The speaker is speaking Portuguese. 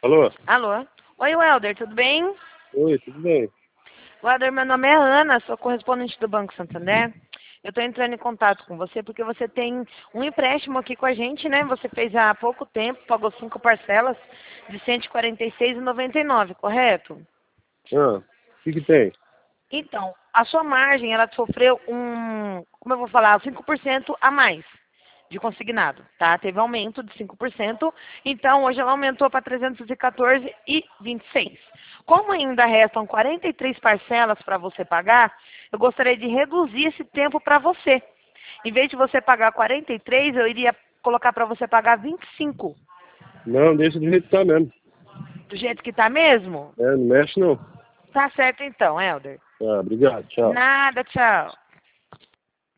Alô? Alô? Oi, Welder, tudo bem? Oi, tudo bem? Welder, meu nome é Ana, sou correspondente do Banco Santander. Eu estou entrando em contato com você porque você tem um empréstimo aqui com a gente, né? Você fez há pouco tempo, pagou 5 parcelas de R$ 146,99, correto? O que tem? Então, a sua margem, ela sofreu como eu vou falar, 5% a mais de consignado, tá? Teve aumento de 5%, então hoje ela aumentou para 314,26. Como ainda restam 43 parcelas para você pagar, eu gostaria de reduzir esse tempo para você. Em vez de você pagar 43, eu iria colocar para você pagar 25. Não, deixa do jeito que tá mesmo. Do jeito que tá mesmo? Não mexe não. Tá certo então, Helder. Obrigado, tchau. Nada, tchau.